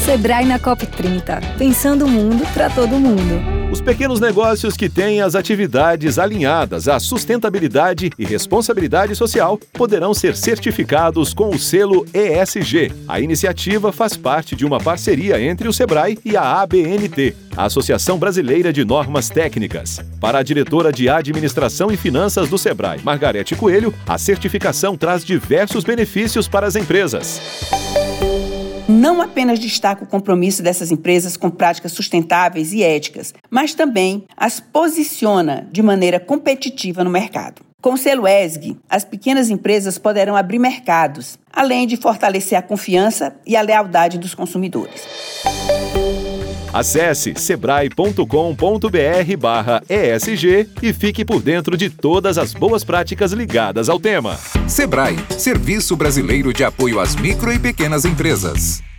Sebrae na COP30, pensando o mundo para todo mundo. Os pequenos negócios que têm as atividades alinhadas à sustentabilidade e responsabilidade social poderão ser certificados com o selo ESG. A iniciativa faz parte de uma parceria entre o Sebrae e a ABNT, a Associação Brasileira de Normas Técnicas. Para a diretora de Administração e Finanças do Sebrae, Margarete Coelho, a certificação traz diversos benefícios para as empresas. Não apenas destaca o compromisso dessas empresas com práticas sustentáveis e éticas, mas também as posiciona de maneira competitiva no mercado. Com o selo ESG, as pequenas empresas poderão abrir mercados, além de fortalecer a confiança e a lealdade dos consumidores. Acesse sebrae.com.br/ESG e fique por dentro de todas as boas práticas ligadas ao tema. Sebrae, Serviço Brasileiro de Apoio às Micro e Pequenas Empresas.